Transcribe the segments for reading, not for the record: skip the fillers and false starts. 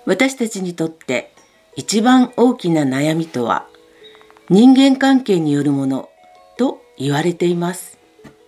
私たちにとって一番大きな悩みとは人間関係によるものと言われています。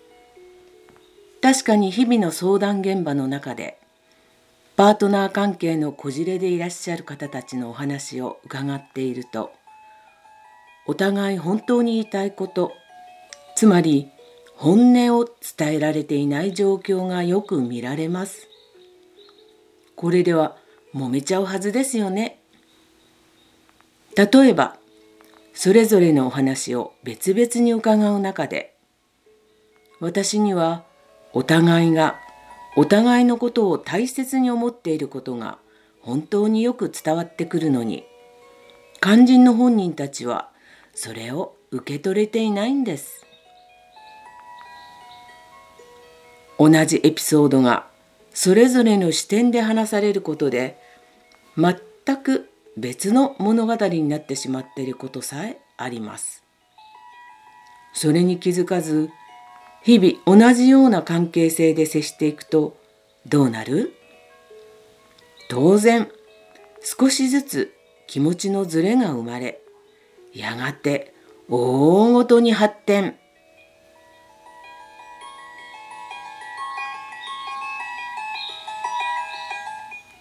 確かに日々の相談現場の中でパートナー関係のこじれでいらっしゃる方たちのお話を伺っていると、お互い本当に言いたいこと、つまり本音を伝えられていない状況がよく見られます。これでは揉めちゃうはずですよね。例えば、それぞれのお話を別々に伺う中で、私にはお互いがお互いのことを大切に思っていることが本当によく伝わってくるのに、肝心の本人たちはそれを受け取れていないんです。同じエピソードがそれぞれの視点で話されることで、全く別の物語になってしまっていることさえあります。それに気づかず、日々同じような関係性で接していくとどうなる？当然、少しずつ気持ちのズレが生まれ、やがて大ごとに発展。